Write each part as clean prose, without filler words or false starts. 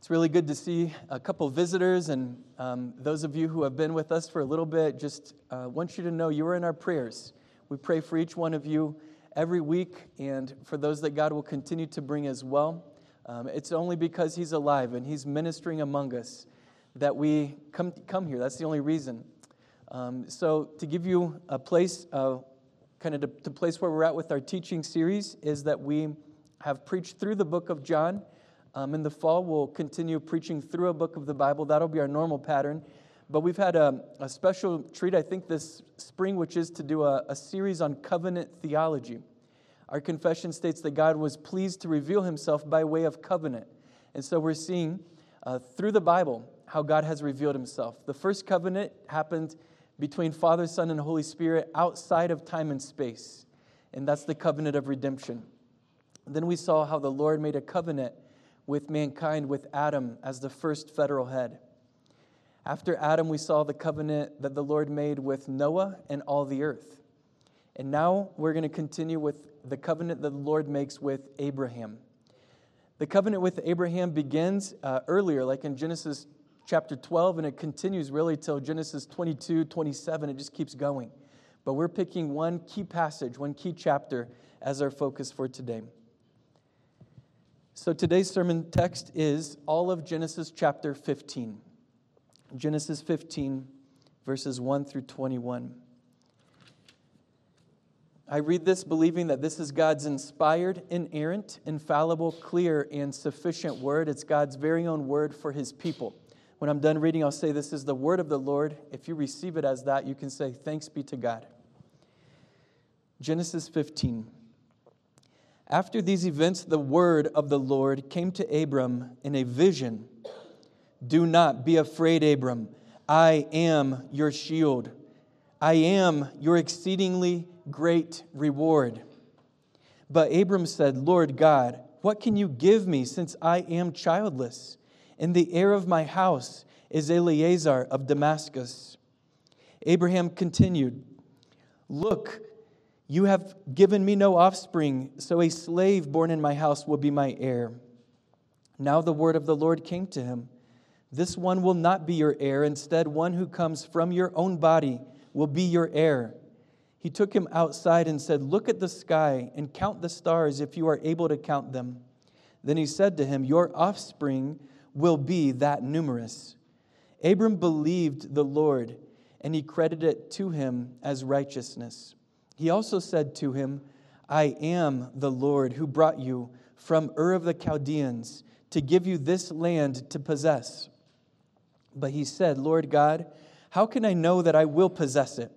It's really good to see a couple visitors, and those of you who have been with us for a little bit, just want you to know you are in our prayers. We pray for each one of you every week, and for those that God will continue to bring as well. It's only because He's alive and He's ministering among us that we come here. That's the only reason. So to give you a place, kind of the place where we're at with our teaching series is that we have preached through the book of John. In the fall, we'll continue preaching through a book of the Bible. That'll be our normal pattern. But we've had a special treat, I think, this spring, which is to do a series on covenant theology. Our confession states that God was pleased to reveal Himself by way of covenant. And so we're seeing through the Bible how God has revealed Himself. The first covenant happened between Father, Son, and Holy Spirit outside of time and space. And that's the covenant of redemption. Then we saw how the Lord made a covenant with mankind, with Adam as the first federal head. After Adam, we saw the covenant that the Lord made with Noah and all the earth. And now we're going to continue with the covenant that the Lord makes with Abraham. The covenant with Abraham begins earlier, like in Genesis chapter 12, and it continues really till Genesis 22, 27. It just keeps going. But we're picking one key passage, one key chapter as our focus for today. So today's sermon text is all of Genesis chapter 15. Genesis 15, verses 1 through 21. I read this believing that this is God's inspired, inerrant, infallible, clear, and sufficient word. It's God's very own word for His people. When I'm done reading, I'll say this is the word of the Lord. If you receive it as that, you can say, thanks be to God. Genesis 15. After these events, the word of the Lord came to Abram in a vision. Do not be afraid, Abram. I am your shield. I am your exceedingly great reward. But Abram said, Lord God, what can you give me since I am childless? And the heir of my house is Eliezer of Damascus. Abraham continued, Look, you have given me no offspring, so a slave born in my house will be my heir. Now the word of the Lord came to him. This one will not be your heir. Instead, one who comes from your own body will be your heir. He took him outside and said, Look at the sky and count the stars if you are able to count them. Then he said to him, Your offspring will be that numerous. Abram believed the Lord, and He credited it to him as righteousness. He also said to him, I am the Lord who brought you from Ur of the Chaldeans to give you this land to possess. But he said, Lord God, how can I know that I will possess it?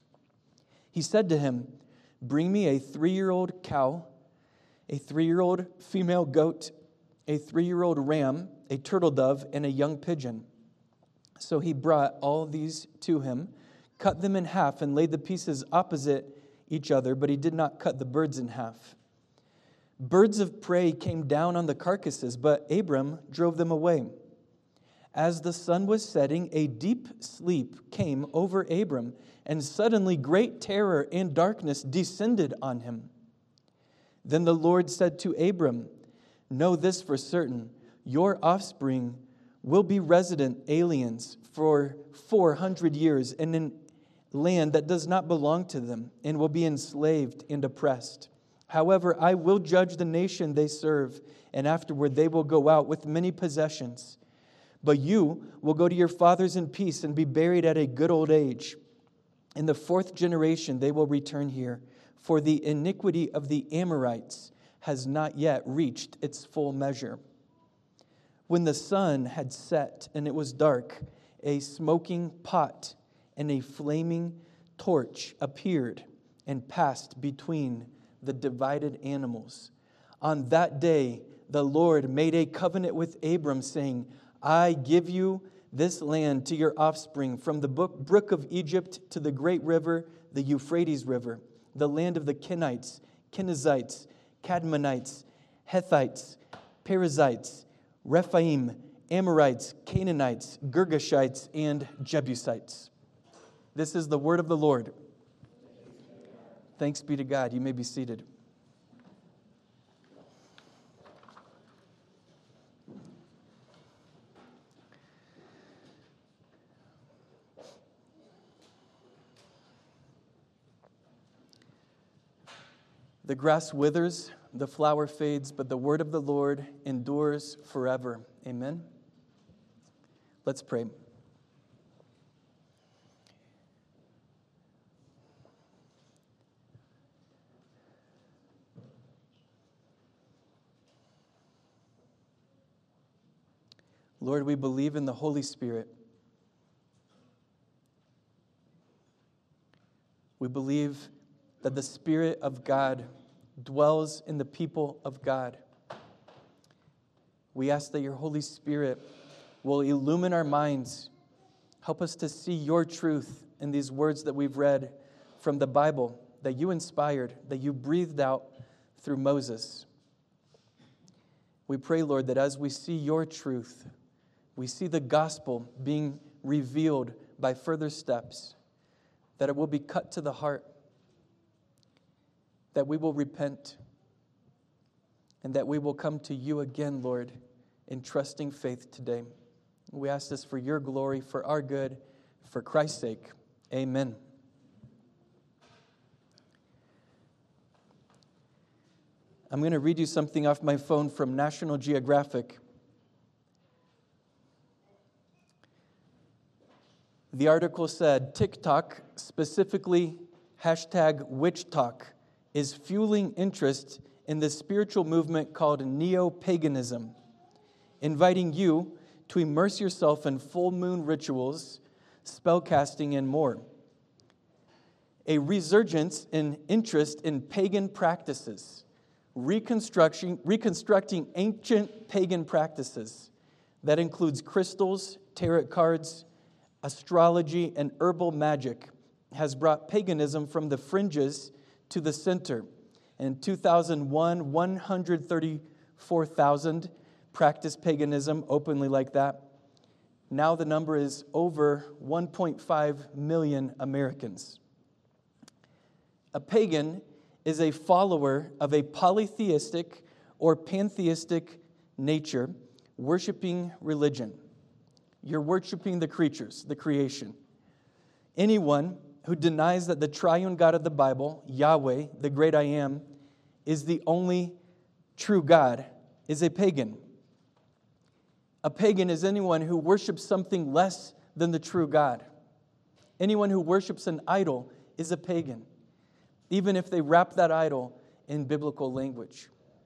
He said to him, Bring me a 3-year-old cow, a 3-year-old female goat, a 3-year-old ram, a turtle dove, and a young pigeon. So he brought all these to him, cut them in half, and laid the pieces opposite each other, but he did not cut the birds in half. Birds of prey came down on the carcasses, but Abram drove them away. As the sun was setting, a deep sleep came over Abram, and suddenly great terror and darkness descended on him. Then the Lord said to Abram, Know this for certain, your offspring will be resident aliens for 400 years in an land that does not belong to them, and will be enslaved and oppressed. However, I will judge the nation they serve, and afterward they will go out with many possessions. But you will go to your fathers in peace and be buried at a good old age. In the 4th generation they will return here, for the iniquity of the Amorites has not yet reached its full measure. When the sun had set and it was dark, a smoking pot and a flaming torch appeared and passed between the divided animals. On that day, the Lord made a covenant with Abram, saying, I give you this land to your offspring, from the brook of Egypt to the great river, the Euphrates River, the land of the Kenites, Kenizzites, Cadmonites, Hethites, Perizzites, Rephaim, Amorites, Canaanites, Girgashites, and Jebusites. This is the word of the Lord. Thanks be to God. You may be seated. The grass withers, the flower fades, but the word of the Lord endures forever. Amen. Let's pray. Lord, we believe in the Holy Spirit. We believe that the Spirit of God dwells in the people of God. We ask that your Holy Spirit will illumine our minds. Help us to see your truth in these words that we've read from the Bible, that you inspired, that you breathed out through Moses. We pray, Lord, that as we see your truth, we see the gospel being revealed by further steps, that it will be cut to the heart, that we will repent, and that we will come to you again, Lord, in trusting faith today. We ask this for your glory, for our good, for Christ's sake. Amen. I'm going to read you something off my phone from National Geographic. The article said, TikTok, specifically #WitchTok, is fueling interest in the spiritual movement called neo-paganism, inviting you to immerse yourself in full moon rituals, spellcasting, and more. A resurgence in interest in pagan practices, reconstructing ancient pagan practices. That includes crystals, tarot cards, astrology, and herbal magic, has brought paganism from the fringes to the center. In 2001, 134,000 practiced paganism openly like that. Now the number is over 1.5 million Americans. A pagan is a follower of a polytheistic or pantheistic nature, worshiping religion. You're worshiping the creatures, the creation. Anyone who denies that the triune God of the Bible, Yahweh, the great I am, is the only true God, is a pagan. A pagan is anyone who worships something less than the true God. Anyone who worships an idol is a pagan, even if they wrap that idol in biblical language.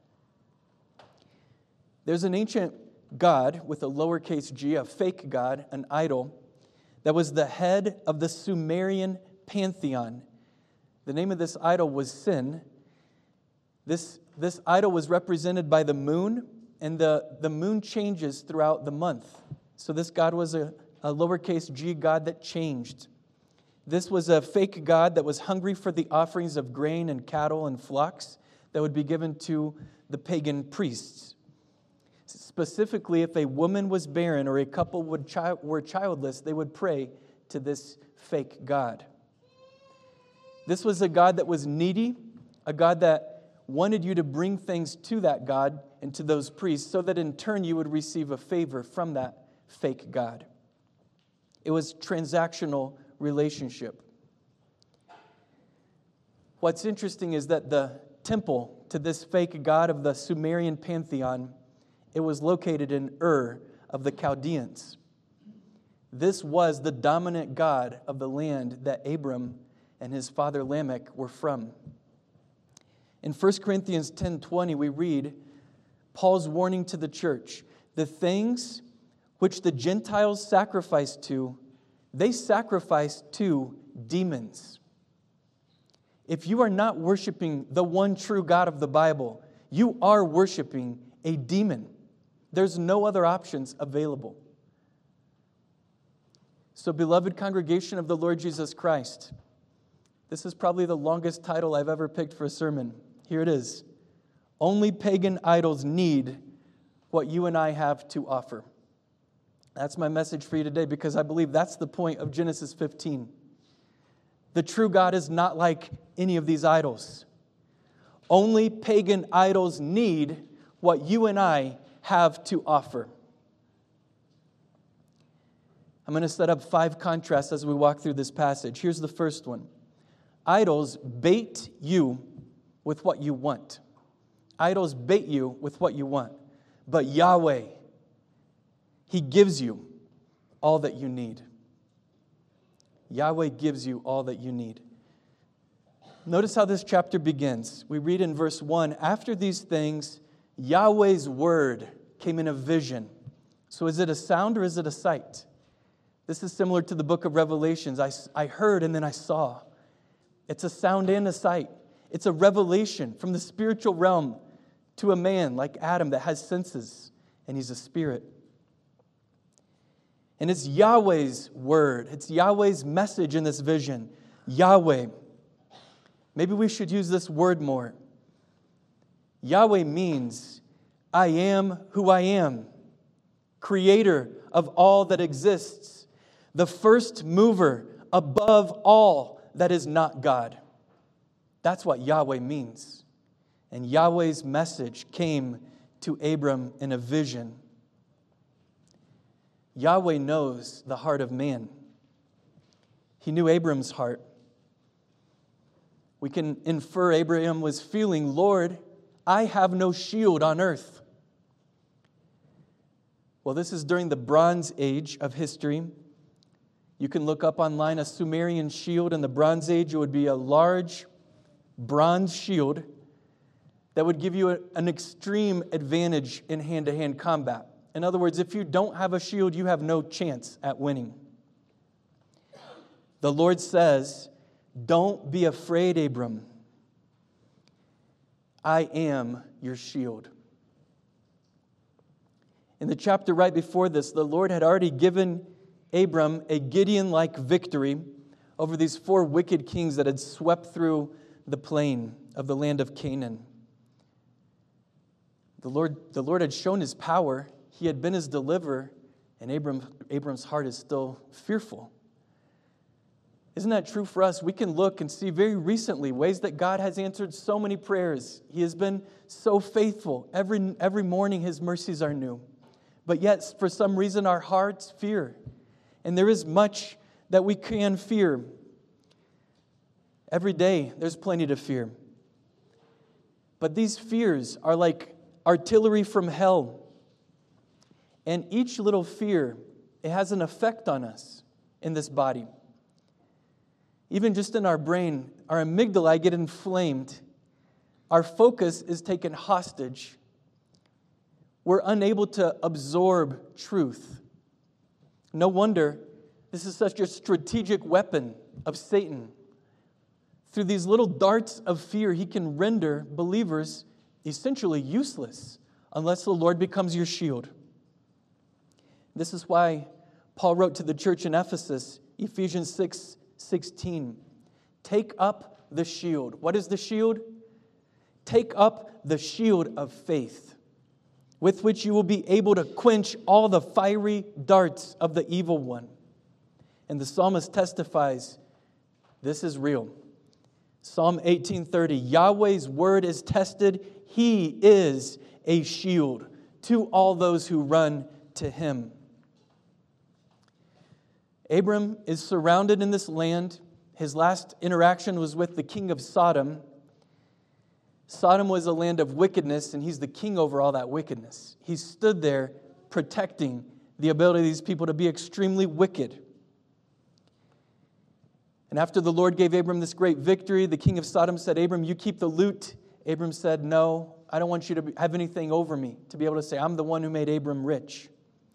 There's an ancient God with a lowercase g, a fake God, an idol, that was the head of the Sumerian pantheon. The name of this idol was Sin. This idol was represented by the moon, and the moon changes throughout the month. So this God was a lowercase g God that changed. This was a fake God that was hungry for the offerings of grain and cattle and flocks that would be given to the pagan priests. Specifically, if a woman was barren or a couple were childless, they would pray to this fake God. This was a God that was needy, a God that wanted you to bring things to that God and to those priests so that in turn you would receive a favor from that fake God. It was transactional relationship. What's interesting is that the temple to this fake God of the Sumerian pantheon, it was located in Ur of the Chaldeans. This was the dominant god of the land that Abram and his father Lamech were from. In 1 Corinthians 10:20, we read Paul's warning to the church. The things which the Gentiles sacrifice to, they sacrifice to demons. If you are not worshiping the one true God of the Bible, you are worshiping a demon. There's no other options available. So, beloved congregation of the Lord Jesus Christ, this is probably the longest title I've ever picked for a sermon. Here it is. Only pagan idols need what you and I have to offer. That's my message for you today because I believe that's the point of Genesis 15. The true God is not like any of these idols. Only pagan idols need what you and I have to offer. I'm going to set up 5 contrasts as we walk through this passage. Here's the first one. Idols bait you with what you want. Idols bait you with what you want. But Yahweh, He gives you all that you need. Yahweh gives you all that you need. Notice how this chapter begins. We read in verse 1, after these things, Yahweh's word came in a vision. So is it a sound or is it a sight? This is similar to the book of Revelations. I heard and then I saw. It's a sound and a sight. It's a revelation from the spiritual realm to a man like Adam that has senses, and he's a spirit. And it's Yahweh's word. It's Yahweh's message in this vision. Yahweh. Maybe we should use this word more. Yahweh means, I am who I am, creator of all that exists, the first mover above all that is not God. That's what Yahweh means. And Yahweh's message came to Abram in a vision. Yahweh knows the heart of man. He knew Abram's heart. We can infer Abraham was feeling, Lord, I have no shield on earth. Well, this is during the Bronze Age of history. You can look up online a Sumerian shield. In the Bronze Age, it would be a large bronze shield that would give you an extreme advantage in hand-to-hand combat. In other words, if you don't have a shield, you have no chance at winning. The Lord says, don't be afraid, Abram. I am your shield. In the chapter right before this, the Lord had already given Abram a Gideon-like victory over these 4 wicked kings that had swept through the plain of the land of Canaan. The Lord had shown His power. He had been his deliverer, and Abram's heart is still fearful. Isn't that true for us? We can look and see very recently ways that God has answered so many prayers. He has been so faithful. Every morning His mercies are new. But yet, for some reason, our hearts fear. And there is much that we can fear. Every day, there's plenty to fear. But these fears are like artillery from hell. And each little fear, it has an effect on us in this body. Even just in our brain, our amygdala get inflamed. Our focus is taken hostage. We're unable to absorb truth. No wonder this is such a strategic weapon of Satan. Through these little darts of fear, he can render believers essentially useless unless the Lord becomes your shield. This is why Paul wrote to the church in Ephesus, Ephesians 6:16, take up the shield. What is the shield? Take up the shield of faith, with which you will be able to quench all the fiery darts of the evil one. And the psalmist testifies, this is real. Psalm 18:30, Yahweh's word is tested. He is a shield to all those who run to Him. Abram is surrounded in this land. His last interaction was with the king of Sodom. Sodom was a land of wickedness, and he's the king over all that wickedness. He stood there protecting the ability of these people to be extremely wicked. And after the Lord gave Abram this great victory, the king of Sodom said, Abram, you keep the loot. Abram said, no, I don't want you to have anything over me, to be able to say, I'm the one who made Abram rich.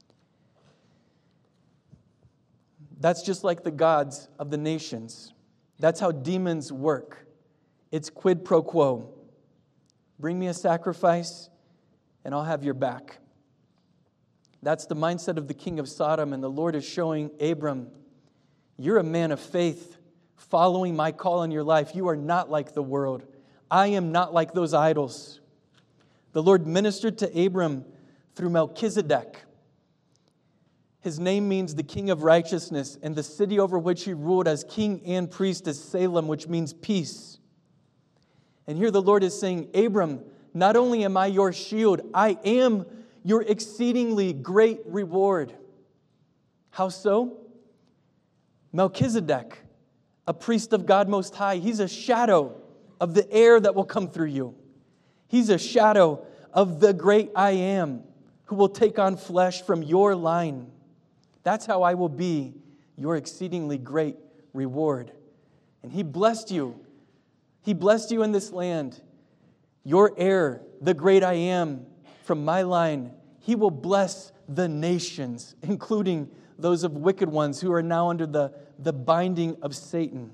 That's just like the gods of the nations. That's how demons work. It's quid pro quo. Bring me a sacrifice, and I'll have your back. That's the mindset of the king of Sodom, and the Lord is showing Abram, you're a man of faith, following my call in your life. You are not like the world. I am not like those idols. The Lord ministered to Abram through Melchizedek. His name means the king of righteousness, and the city over which he ruled as king and priest is Salem, which means peace. And here the Lord is saying, Abram, not only am I your shield, I am your exceedingly great reward. How so? Melchizedek, a priest of God Most High, he's a shadow of the air that will come through you. He's a shadow of the great I Am who will take on flesh from your line. That's how I will be your exceedingly great reward. And He blessed you. He blessed you in this land. Your heir, the great I Am, from my line, He will bless the nations, including those of wicked ones who are now under the binding of Satan.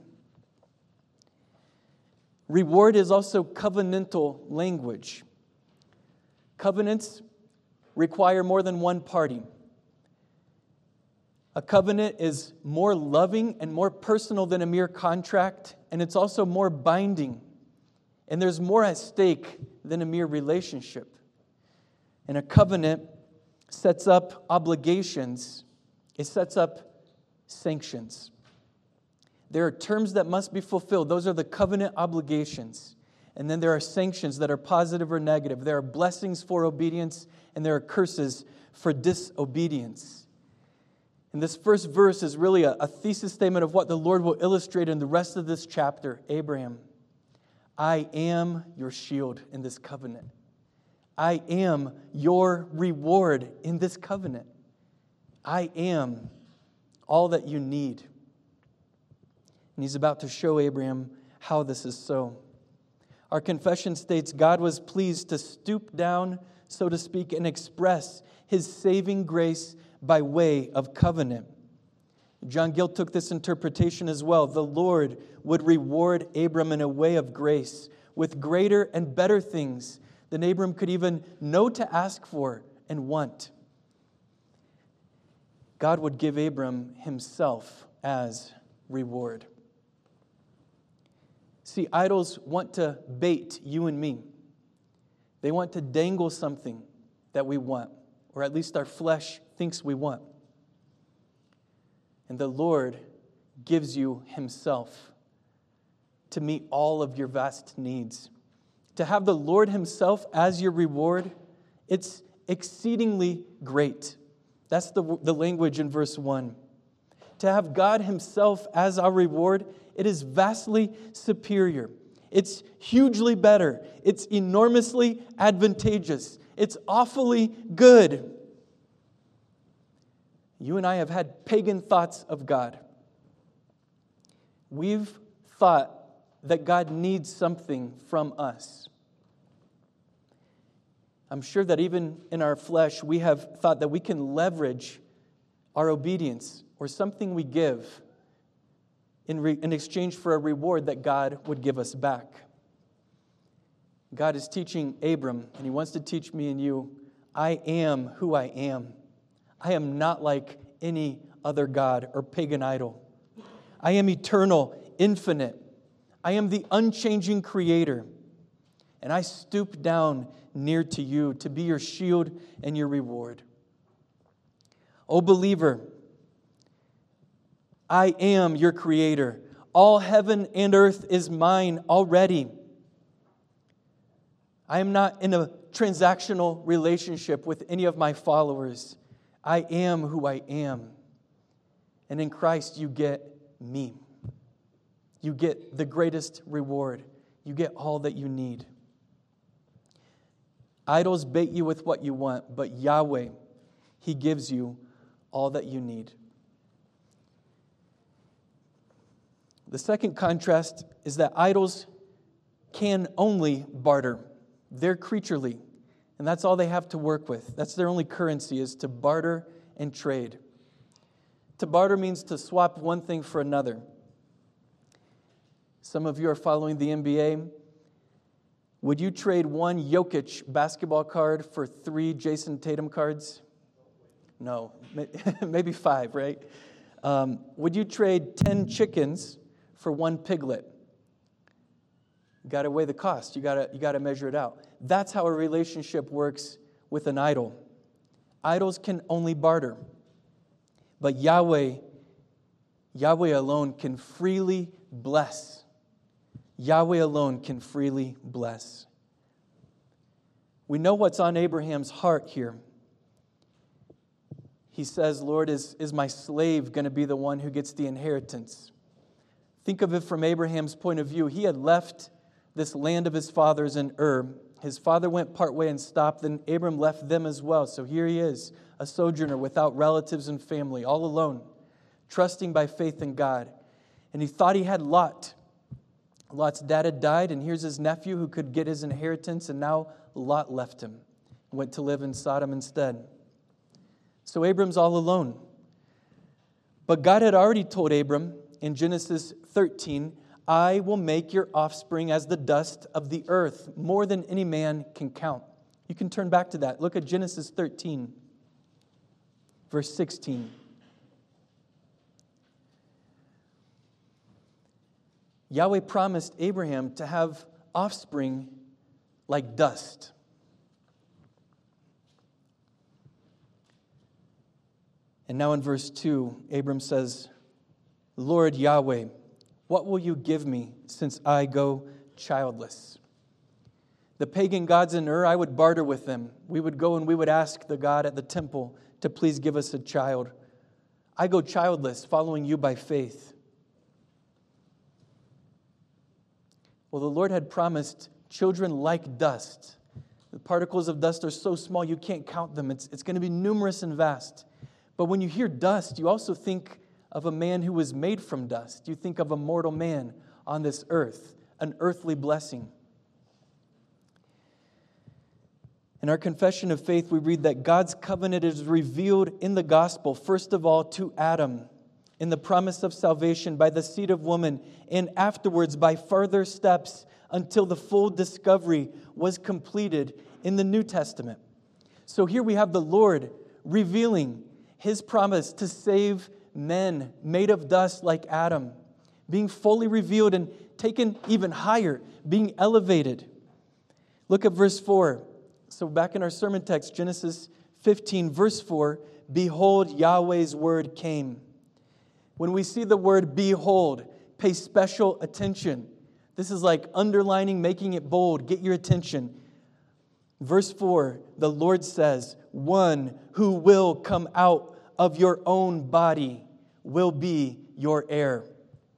Reward is also covenantal language. Covenants require more than one party. A covenant is more loving and more personal than a mere contract, and it's also more binding. And there's more at stake than a mere relationship. And a covenant sets up obligations. It sets up sanctions. There are terms that must be fulfilled. Those are the covenant obligations. And then there are sanctions that are positive or negative. There are blessings for obedience, and there are curses for disobedience. And this first verse is really a thesis statement of what the Lord will illustrate in the rest of this chapter. Abraham, I am your shield in this covenant. I am your reward in this covenant. I am all that you need. And He's about to show Abraham how this is so. Our confession states God was pleased to stoop down, so to speak, and express His saving grace by way of covenant. John Gill took this interpretation as well. The Lord would reward Abram in a way of grace with greater and better things than Abram could even know to ask for and want. God would give Abram Himself as reward. See, idols want to bait you and me. They want to dangle something that we want, or at least our flesh thinks we want. And the Lord gives you Himself to meet all of your vast needs. To have the Lord Himself as your reward, it's exceedingly great. That's the language in verse 1. To have God Himself as our reward, it is vastly superior. It's hugely better. It's enormously advantageous. It's awfully good. You and I have had pagan thoughts of God. We've thought that God needs something from us. I'm sure that even in our flesh, we have thought that we can leverage our obedience or something we give in exchange for a reward that God would give us back. God is teaching Abram, and He wants to teach me and you, I am who I am. I am not like any other god or pagan idol. I am eternal, infinite. I am the unchanging Creator. And I stoop down near to you to be your shield and your reward. O believer, I am your Creator. All heaven and earth is mine already. I am not in a transactional relationship with any of my followers. I am who I am. And in Christ you get me. You get the greatest reward. You get all that you need. Idols bait you with what you want, but Yahweh, He gives you all that you need. The second contrast is that idols can only barter. They're creaturely, and that's all they have to work with. That's their only currency, is to barter and trade. To barter means to swap one thing for another. Some of you are following the NBA. Would you trade one Jokic basketball card for 3 Jason Tatum cards? No, maybe 5, right? Would you trade 10 chickens for 1 piglet? You got to weigh the cost. You got to measure it out. That's how a relationship works with an idol. Idols can only barter. But Yahweh alone can freely bless. Yahweh alone can freely bless. We know what's on Abraham's heart here. He says, Lord, is my slave going to be the one who gets the inheritance? Think of it from Abraham's point of view. He had left this land of his fathers in Ur. His father went partway and stopped, then Abram left them as well. So here he is, a sojourner without relatives and family, all alone, trusting by faith in God. And he thought he had Lot. Lot's dad had died, and here's his nephew who could get his inheritance, and now Lot left him and went to live in Sodom instead. So Abram's all alone. But God had already told Abram in Genesis 13, I will make your offspring as the dust of the earth, more than any man can count. You can turn back to that. Look at Genesis 13, verse 16. Yahweh promised Abraham to have offspring like dust. And now in verse 2, Abram says, Lord Yahweh, what will you give me since I go childless? The pagan gods in Ur, I would barter with them. We would go and we would ask the God at the temple to please give us a child. I go childless, following you by faith. Well, the Lord had promised children like dust. The particles of dust are so small you can't count them. It's going to be numerous and vast. But when you hear dust, you also think of a man who was made from dust. You think of a mortal man on this earth, an earthly blessing. In our confession of faith, we read that God's covenant is revealed in the gospel, first of all, to Adam, in the promise of salvation by the seed of woman, and afterwards by further steps until the full discovery was completed in the New Testament. So here we have the Lord revealing His promise to save men made of dust like Adam, being fully revealed and taken even higher, being elevated. Look at verse 4. So back in our sermon text, Genesis 15, verse 4, behold, Yahweh's word came. When we see the word behold, pay special attention. This is like underlining, making it bold. Get your attention. Verse 4, the Lord says, one who will come out of your own body will be your heir.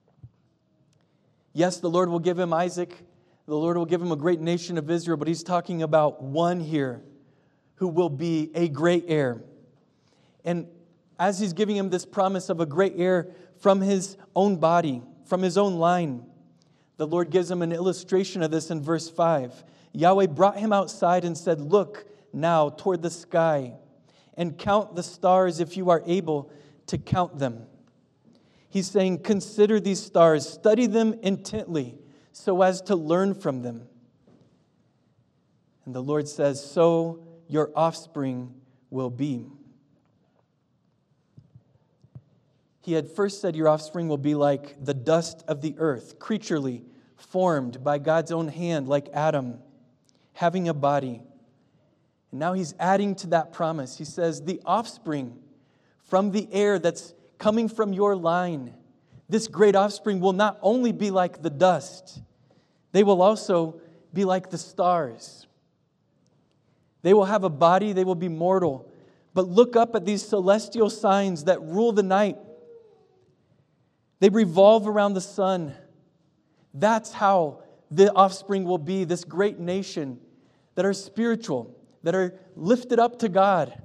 Yes, the Lord will give him Isaac. The Lord will give him a great nation of Israel, but he's talking about one here who will be a great heir. And as he's giving him this promise of a great heir from his own body, from his own line, the Lord gives him an illustration of this in verse 5. Yahweh brought him outside and said, look now toward the sky and count the stars if you are able to count them. He's saying, consider these stars, study them intently so as to learn from them. And the Lord says, so your offspring will be. He had first said your offspring will be like the dust of the earth, creaturely formed by God's own hand like Adam, having a body. And now he's adding to that promise. He says, the offspring from the heir that's coming from your line, this great offspring will not only be like the dust, they will also be like the stars. They will have a body, they will be mortal. But look up at these celestial signs that rule the night. They revolve around the sun. That's how the offspring will be, this great nation that are spiritual, that are lifted up to God.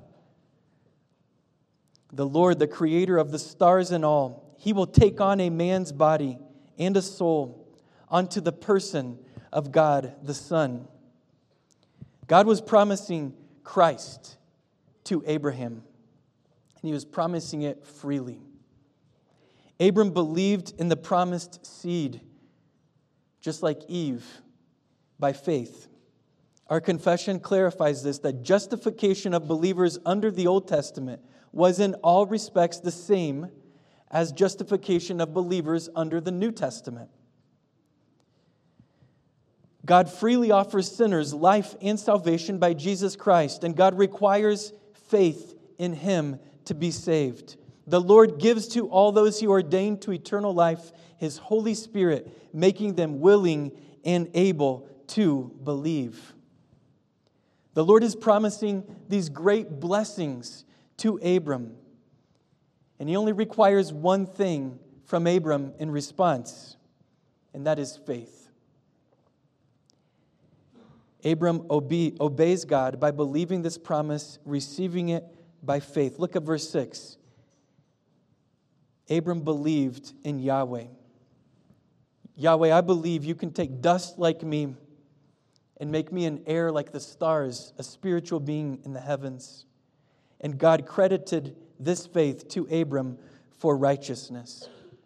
The Lord, the creator of the stars and all, He will take on a man's body and a soul onto the person of God the Son. God was promising Christ to Abraham, and He was promising it freely. Abram believed in the promised seed, just like Eve, by faith. Our confession clarifies this, that justification of believers under the Old Testament was in all respects the same as justification of believers under the New Testament. God freely offers sinners life and salvation by Jesus Christ, and God requires faith in Him to be saved. The Lord gives to all those He ordained to eternal life His Holy Spirit, making them willing and able to believe. The Lord is promising these great blessings to Abram, and He only requires one thing from Abram in response, and that is faith. Abram obeys God by believing this promise, receiving it by faith. Look at verse 6. Abram believed in Yahweh. Yahweh, I believe you can take dust like me and make me an heir like the stars, a spiritual being in the heavens. And God credited this faith to Abram for righteousness.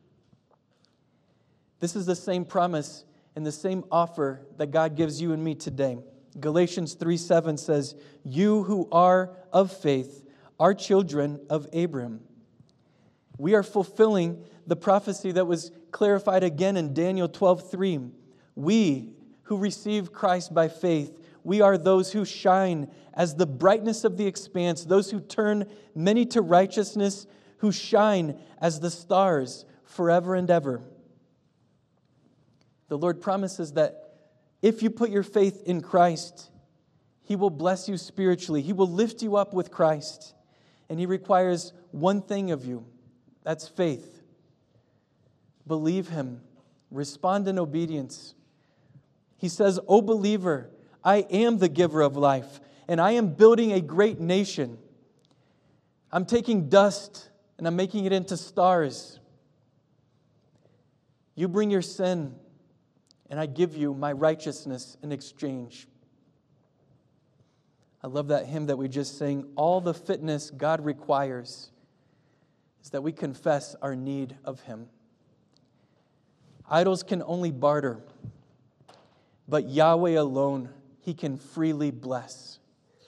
This is the same promise and the same offer that God gives you and me today. Galatians 3:7 says, "You who are of faith are children of Abram." We are fulfilling the prophecy that was clarified again in Daniel 12:3. We who receive Christ by faith, we are those who shine as the brightness of the expanse, those who turn many to righteousness, who shine as the stars forever and ever. The Lord promises that if you put your faith in Christ, He will bless you spiritually. He will lift you up with Christ. And He requires one thing of you. That's faith. Believe Him. Respond in obedience. He says, "O believer, I am the giver of life, and I am building a great nation. I'm taking dust and I'm making it into stars. You bring your sin, and I give you my righteousness in exchange." I love that hymn that we just sang. All the fitness God requires is that we confess our need of Him. Idols can only barter, but Yahweh alone, He can freely bless.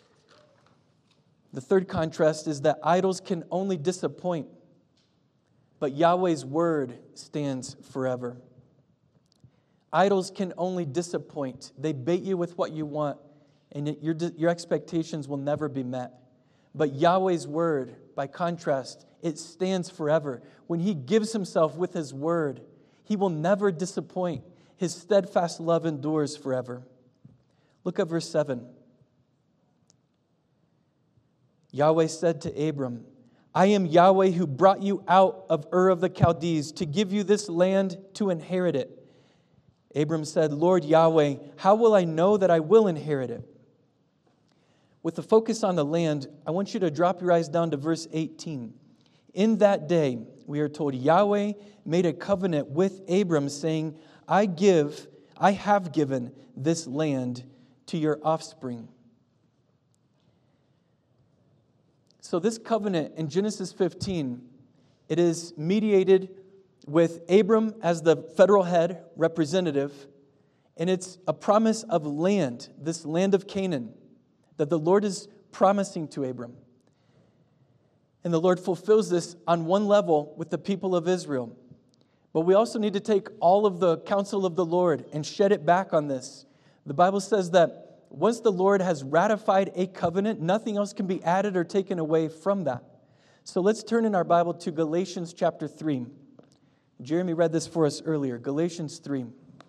The third contrast is that idols can only disappoint, but Yahweh's word stands forever. Idols can only disappoint. They bait you with what you want, and your expectations will never be met. But Yahweh's word, by contrast, it stands forever. When He gives Himself with His word, He will never disappoint. His steadfast love endures forever. Look at verse 7. Yahweh said to Abram, "I am Yahweh who brought you out of Ur of the Chaldees to give you this land to inherit it." Abram said, "Lord Yahweh, how will I know that I will inherit it?" With the focus on the land, I want you to drop your eyes down to verse 18. In that day, we are told, Yahweh made a covenant with Abram, saying, I have given this land to your offspring. So this covenant in Genesis 15, it is mediated with Abram as the federal head representative, and it's a promise of land, this land of Canaan, that the Lord is promising to Abram. And the Lord fulfills this on one level with the people of Israel. But we also need to take all of the counsel of the Lord and shed it back on this. The Bible says that once the Lord has ratified a covenant, nothing else can be added or taken away from that. So let's turn in our Bible to Galatians chapter 3. Jeremy read this for us earlier. Galatians 3.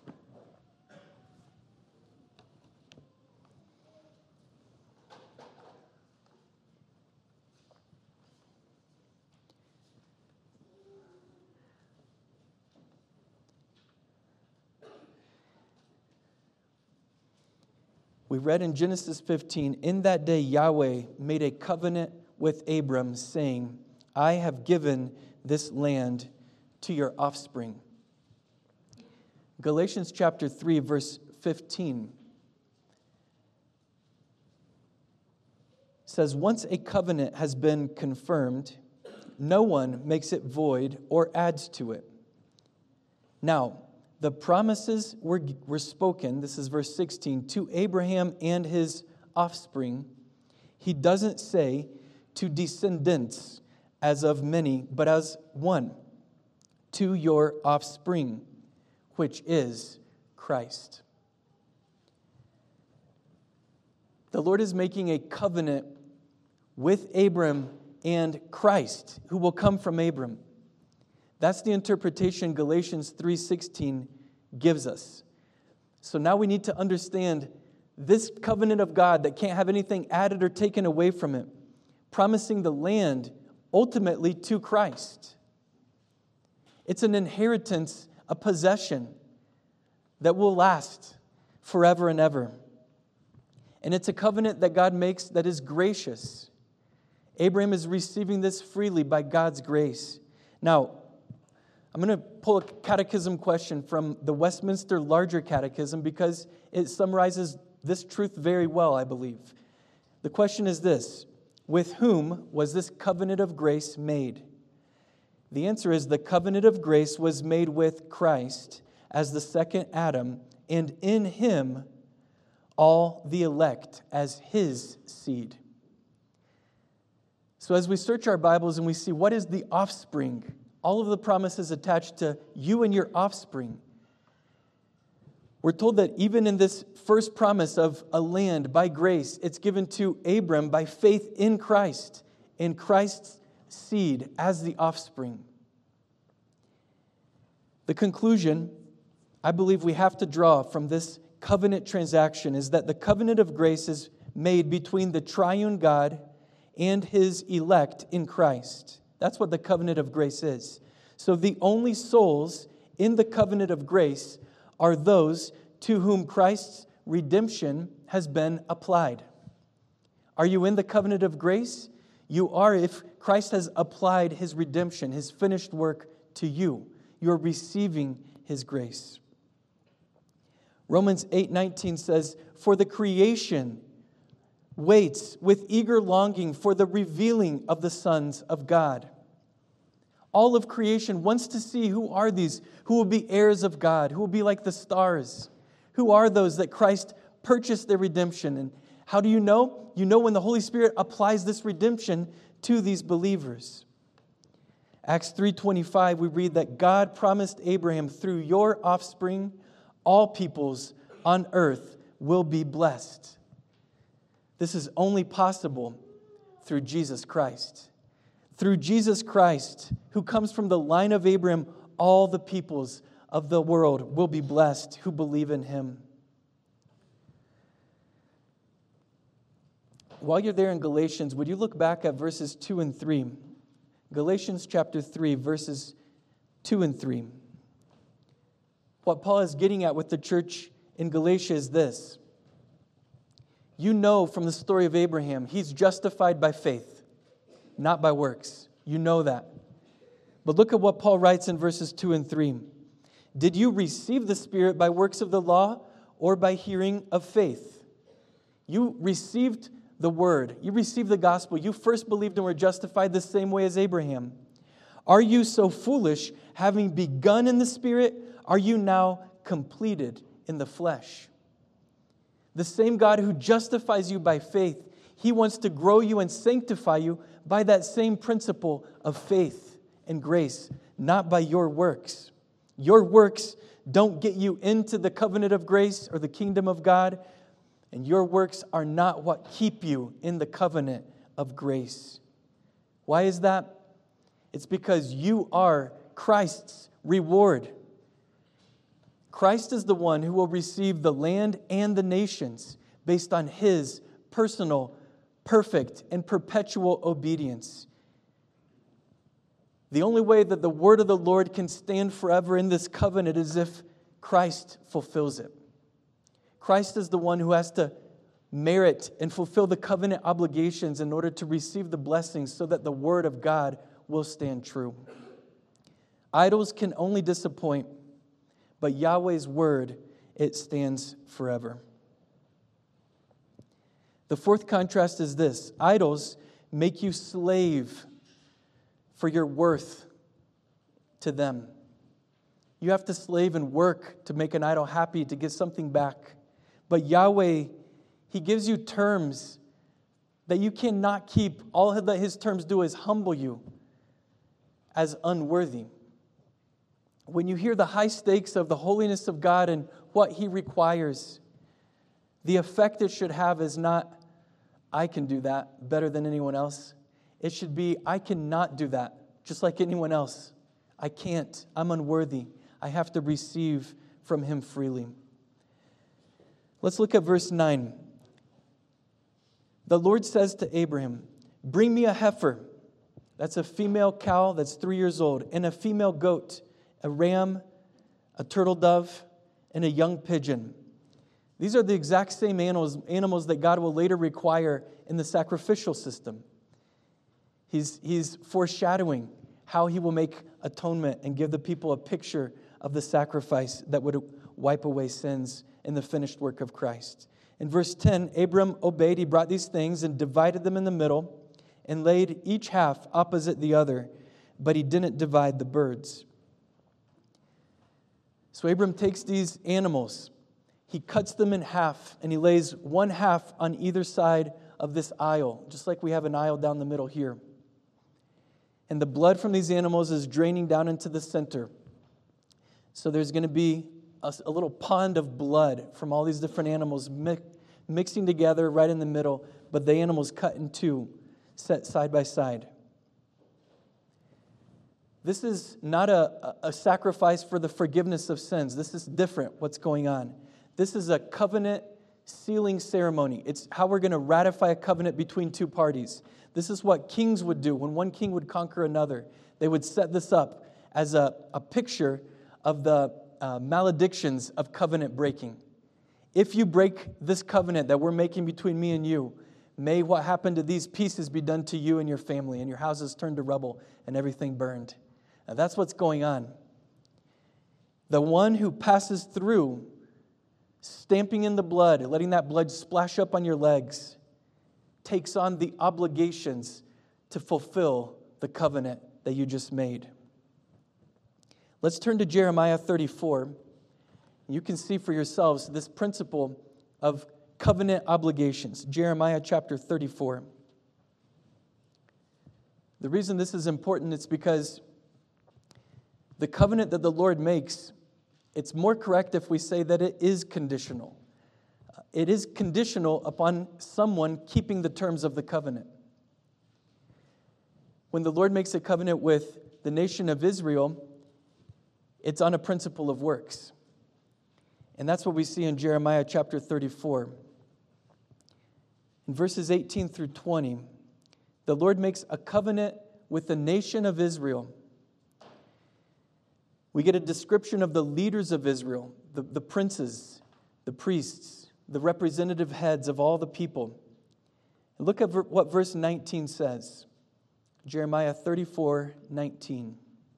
We read in Genesis 15, in that day Yahweh made a covenant with Abram, saying, I have given this land to your offspring. Galatians chapter 3, verse 15 says, once a covenant has been confirmed, no one makes it void or adds to it. Now, the promises were spoken, this is verse 16, to Abraham and his offspring. He doesn't say to descendants as of many, but as one, to your offspring, which is Christ. The Lord is making a covenant with Abram and Christ, who will come from Abram. That's the interpretation Galatians 3:16 gives us. So now we need to understand this covenant of God that can't have anything added or taken away from it, promising the land ultimately to Christ. It's an inheritance, a possession that will last forever and ever. And it's a covenant that God makes that is gracious. Abraham is receiving this freely by God's grace. Now, I'm going to pull a catechism question from the Westminster Larger Catechism because it summarizes this truth very well, I believe. The question is this: with whom was this covenant of grace made? The answer is the covenant of grace was made with Christ as the second Adam, and in him all the elect as his seed. So as we search our Bibles and we see what is the offspring, all of the promises attached to you and your offspring, we're told that even in this first promise of a land by grace, it's given to Abram by faith in Christ, in Christ's seed as the offspring. The conclusion I believe we have to draw from this covenant transaction is that the covenant of grace is made between the triune God and his elect in Christ. That's what the covenant of grace is. So the only souls in the covenant of grace are those to whom Christ's redemption has been applied. Are you in the covenant of grace? You are if Christ has applied his redemption, his finished work to you. You're receiving his grace. Romans 8:19 says, "For the creation waits with eager longing for the revealing of the sons of God." All of creation wants to see who are these who will be heirs of God, who will be like the stars. Who are those that Christ purchased their redemption? And how do you know? You know when the Holy Spirit applies this redemption to these believers. Acts 3:25, we read that God promised Abraham, through your offspring, all peoples on earth will be blessed. This is only possible through Jesus Christ. Through Jesus Christ, who comes from the line of Abraham, all the peoples of the world will be blessed who believe in him. While you're there in Galatians, would you look back at verses 2 and 3? Galatians chapter 3, verses 2 and 3. What Paul is getting at with the church in Galatia is this. You know from the story of Abraham, he's justified by faith, not by works. You know that. But look at what Paul writes in verses 2 and 3. Did you receive the Spirit by works of the law or by hearing of faith? You received the word. You received the gospel. You first believed and were justified the same way as Abraham. Are you so foolish, having begun in the Spirit, are you now completed in the flesh? The same God who justifies you by faith, he wants to grow you and sanctify you by that same principle of faith and grace, not by your works. Your works don't get you into the covenant of grace or the kingdom of God, and your works are not what keep you in the covenant of grace. Why is that? It's because you are Christ's reward. Christ is the one who will receive the land and the nations based on his personal, perfect, and perpetual obedience. The only way that the word of the Lord can stand forever in this covenant is if Christ fulfills it. Christ is the one who has to merit and fulfill the covenant obligations in order to receive the blessings so that the word of God will stand true. Idols can only disappoint, but Yahweh's word, it stands forever. The fourth contrast is this. Idols make you slave for your worth to them. You have to slave and work to make an idol happy, to get something back. But Yahweh, he gives you terms that you cannot keep. All that his terms do is humble you as unworthy. When you hear the high stakes of the holiness of God and what he requires, the effect it should have is not, I can do that better than anyone else. It should be, I cannot do that just like anyone else. I can't. I'm unworthy. I have to receive from him freely. Let's look at verse 9. The Lord says to Abraham, bring me a heifer. That's a female cow that's 3 years old, and a female goat, a ram, a turtle dove, and a young pigeon. These are the exact same animals that God will later require in the sacrificial system. He's foreshadowing how he will make atonement and give the people a picture of the sacrifice that would wipe away sins in the finished work of Christ. In verse 10, Abram obeyed. He brought these things and divided them in the middle and laid each half opposite the other, but he didn't divide the birds. So Abram takes these animals, he cuts them in half, and he lays one half on either side of this aisle, just like we have an aisle down the middle here. And the blood from these animals is draining down into the center. So there's going to be a little pond of blood from all these different animals mixing together right in the middle, but the animals cut in two, set side by side. This is not a sacrifice for the forgiveness of sins. This is different, what's going on. This is a covenant sealing ceremony. It's how we're going to ratify a covenant between two parties. This is what kings would do when one king would conquer another. They would set this up as a picture of the maledictions of covenant breaking. If you break this covenant that we're making between me and you, may what happened to these pieces be done to you and your family, and your houses turned to rubble and everything burned. Now, that's what's going on. The one who passes through, stamping in the blood, letting that blood splash up on your legs, takes on the obligations to fulfill the covenant that you just made. Let's turn to Jeremiah 34. You can see for yourselves this principle of covenant obligations. Jeremiah chapter 34. The reason this is important is because the covenant that the Lord makes, it's more correct if we say that it is conditional. It is conditional upon someone keeping the terms of the covenant. When the Lord makes a covenant with the nation of Israel, it's on a principle of works. And that's what we see in Jeremiah chapter 34. In verses 18 through 20, the Lord makes a covenant with the nation of Israel. We get a description of the leaders of Israel, the princes, the priests, the representative heads of all the people. And look at what verse 19 says. Jeremiah 34:19.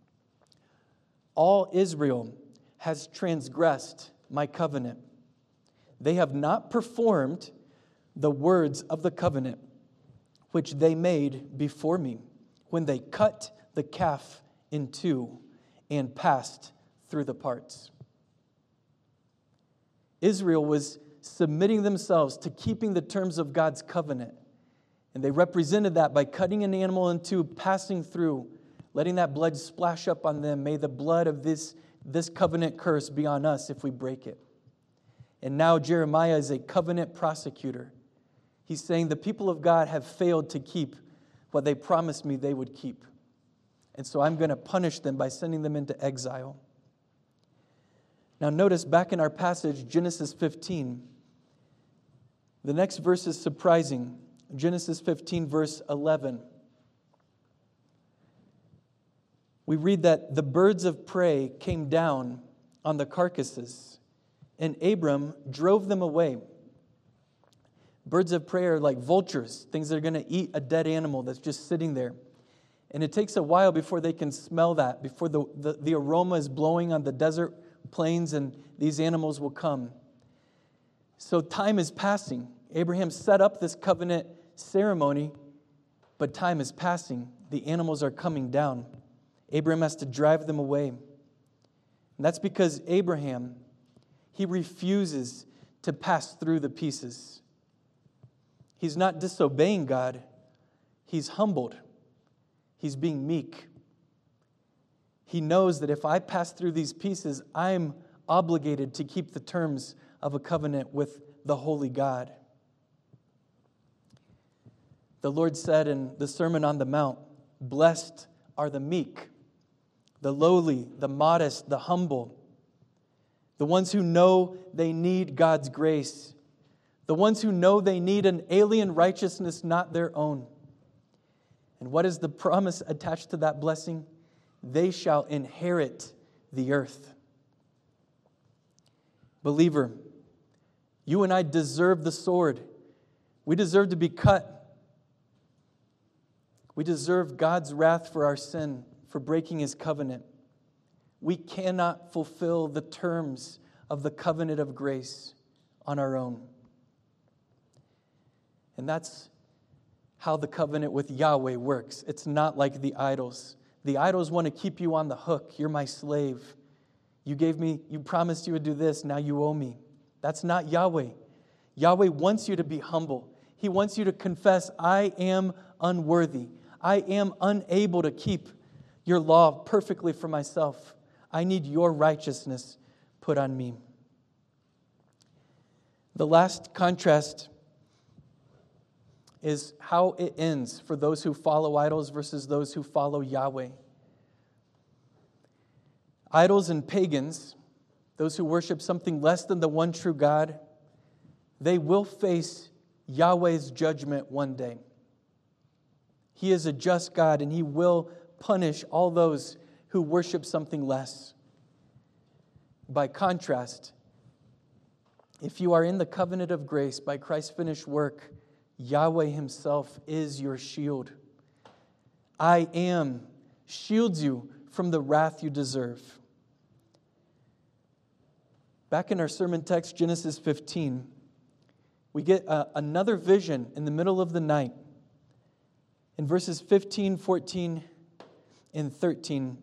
All Israel has transgressed my covenant. They have not performed the words of the covenant which they made before me when they cut the calf in two and passed through the parts. Israel was submitting themselves to keeping the terms of God's covenant. And they represented that by cutting an animal in two, passing through, letting that blood splash up on them. May the blood of this covenant curse be on us if we break it. And now Jeremiah is a covenant prosecutor. He's saying the people of God have failed to keep what they promised me they would keep. And so I'm going to punish them by sending them into exile. Now notice back in our passage, Genesis 15, the next verse is surprising. Genesis 15, verse 11. We read that the birds of prey came down on the carcasses, and Abram drove them away. Birds of prey are like vultures, things that are going to eat a dead animal that's just sitting there. And it takes a while before they can smell that, before the aroma is blowing on the desert plains and these animals will come. So time is passing. Abraham set up this covenant ceremony, but time is passing. The animals are coming down. Abraham has to drive them away. And that's because Abraham, he refuses to pass through the pieces. He's not disobeying God. He's humbled. He's being meek. He knows that if I pass through these pieces, I'm obligated to keep the terms of a covenant with the holy God. The Lord said in the Sermon on the Mount, "Blessed are the meek, the lowly, the modest, the humble, the ones who know they need God's grace, the ones who know they need an alien righteousness not their own." And what is the promise attached to that blessing? They shall inherit the earth. Believer, You and I deserve the sword. We deserve to be cut. We deserve God's wrath for our sin, for breaking His covenant. We cannot fulfill the terms of the covenant of grace on our own. And that's how the covenant with Yahweh works. It's not like the idols. The idols want to keep you on the hook. You're my slave. You promised you would do this, now you owe me. That's not Yahweh. Yahweh wants you to be humble. He wants you to confess, I am unworthy. I am unable to keep your law perfectly for myself. I need your righteousness put on me. The last contrast is how it ends for those who follow idols versus those who follow Yahweh. Idols and pagans, those who worship something less than the one true God, they will face Yahweh's judgment one day. He is a just God, and He will punish all those who worship something less. By contrast, if you are in the covenant of grace by Christ's finished work, Yahweh Himself is your shield. I am shields you from the wrath you deserve. Back in our sermon text, Genesis 15, we get another vision in the middle of the night. In verses 15, 14, and 13,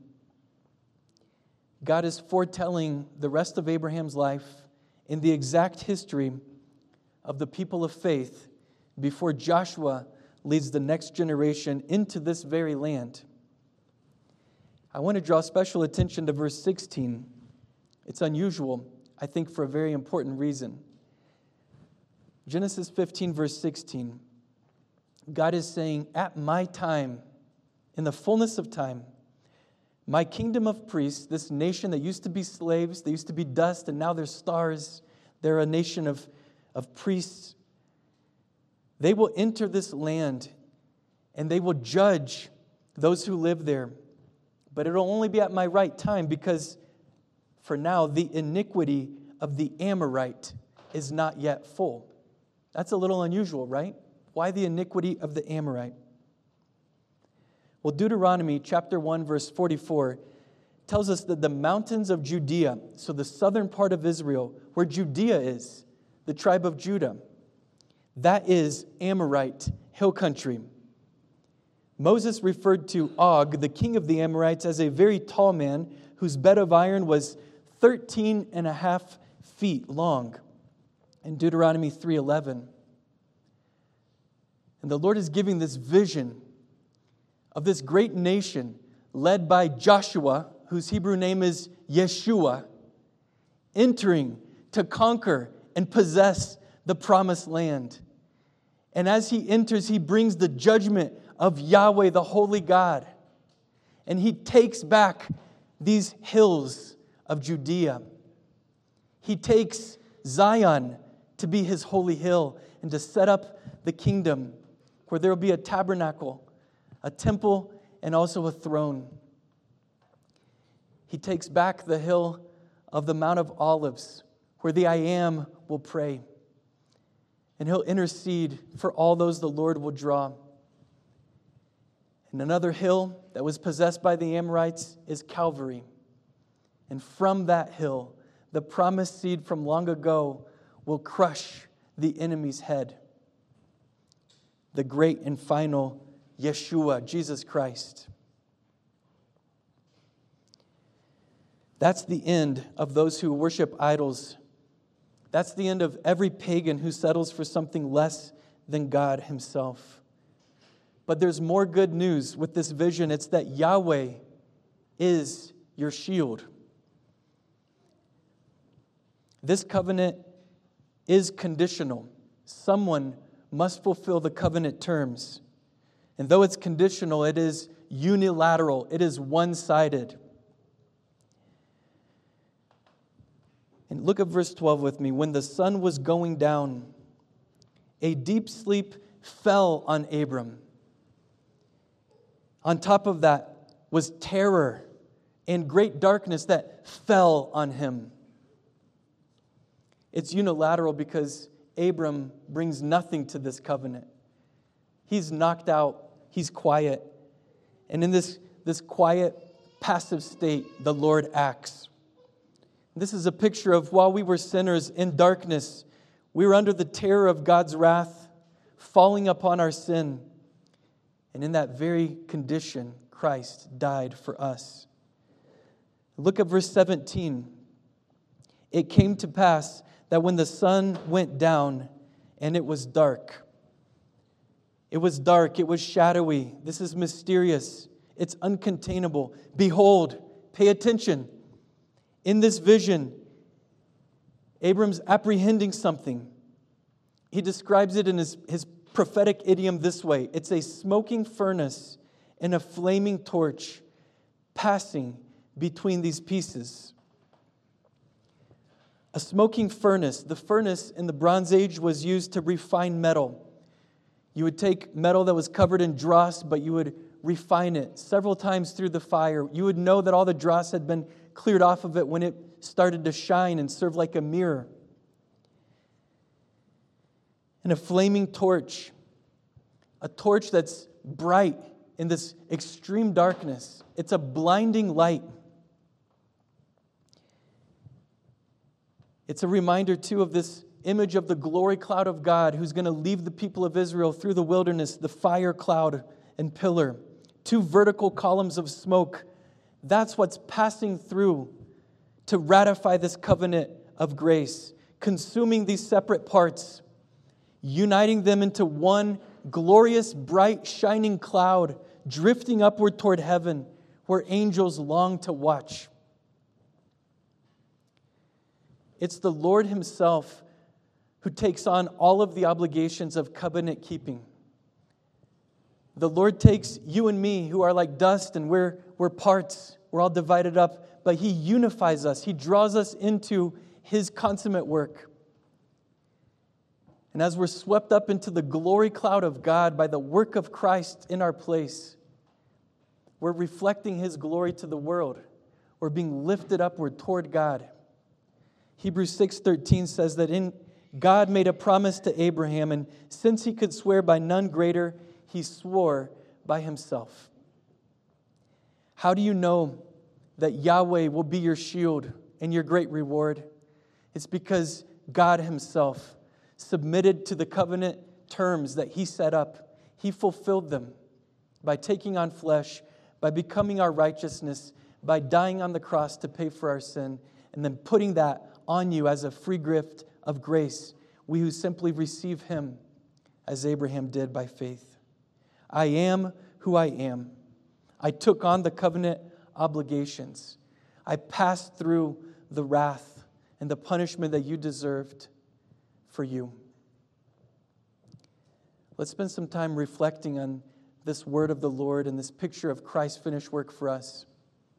God is foretelling the rest of Abraham's life in the exact history of the people of faith before Joshua leads the next generation into this very land. I want to draw special attention to verse 16. It's unusual, I think, for a very important reason. Genesis 15, verse 16. God is saying, at my time, in the fullness of time, my kingdom of priests, this nation that used to be slaves, they used to be dust, and now they're stars. They're a nation of priests. They will enter this land, and they will judge those who live there. But it'll only be at my right time, because for now, the iniquity of the Amorite is not yet full. That's a little unusual, right? Why the iniquity of the Amorite? Well, Deuteronomy chapter 1, verse 44 tells us that the mountains of Judea, so the southern part of Israel, where Judea is, the tribe of Judah, that is Amorite hill country. Moses referred to Og, the king of the Amorites, as a very tall man whose bed of iron was 13 and a half feet long in Deuteronomy 3:11. And the Lord is giving this vision of this great nation led by Joshua, whose Hebrew name is Yeshua, entering to conquer and possess the promised land. And as he enters, he brings the judgment of Yahweh, the holy God. And he takes back these hills of Judea. He takes Zion to be his holy hill and to set up the kingdom where there will be a tabernacle, a temple, and also a throne. He takes back the hill of the Mount of Olives, where the I Am will pray. And he'll intercede for all those the Lord will draw. And another hill that was possessed by the Amorites is Calvary. And from that hill, the promised seed from long ago will crush the enemy's head. The great and final Yeshua, Jesus Christ. That's the end of those who worship idols. That's the end of every pagan who settles for something less than God Himself. But there's more good news with this vision. It's that Yahweh is your shield. This covenant is conditional. Someone must fulfill the covenant terms. And though it's conditional, it is unilateral. It is one-sided. And look at verse 12 with me. When the sun was going down, a deep sleep fell on Abram. On top of that was terror and great darkness that fell on him. It's unilateral because Abram brings nothing to this covenant. He's knocked out. He's quiet. And in this quiet, passive state, the Lord acts. This is a picture of while we were sinners in darkness, we were under the terror of God's wrath, falling upon our sin. And in that very condition, Christ died for us. Look at verse 17. It came to pass that when the sun went down and it was dark. It was dark, it was shadowy. This is mysterious. It's uncontainable. Behold, pay attention. In this vision, Abram's apprehending something. He describes it in his prophetic idiom this way. It's a smoking furnace and a flaming torch passing between these pieces. A smoking furnace. The furnace in the Bronze Age was used to refine metal. You would take metal that was covered in dross, but you would refine it several times through the fire. You would know that all the dross had been cleared off of it when it started to shine and serve like a mirror. And a flaming torch. A torch that's bright in this extreme darkness. It's a blinding light. It's a reminder, too, of this image of the glory cloud of God who's going to lead the people of Israel through the wilderness, the fire cloud and pillar. 2 vertical columns of smoke. That's what's passing through to ratify this covenant of grace, consuming these separate parts, uniting them into one glorious, bright, shining cloud, drifting upward toward heaven, where angels long to watch. It's the Lord Himself who takes on all of the obligations of covenant keeping. The Lord takes you and me, who are like dust, and we're parts. We're all divided up, but He unifies us. He draws us into His consummate work. And as we're swept up into the glory cloud of God by the work of Christ in our place, we're reflecting His glory to the world. We're being lifted upward toward God. Hebrews 6:13 says that God made a promise to Abraham, and since he could swear by none greater, he swore by himself. How do you know that Yahweh will be your shield and your great reward? It's because God Himself submitted to the covenant terms that He set up. He fulfilled them by taking on flesh, by becoming our righteousness, by dying on the cross to pay for our sin, and then putting that on you as a free gift of grace, we who simply receive Him as Abraham did by faith. I am who I am. I took on the covenant obligations. I passed through the wrath and the punishment that you deserved for you. Let's spend some time reflecting on this word of the Lord and this picture of Christ's finished work for us.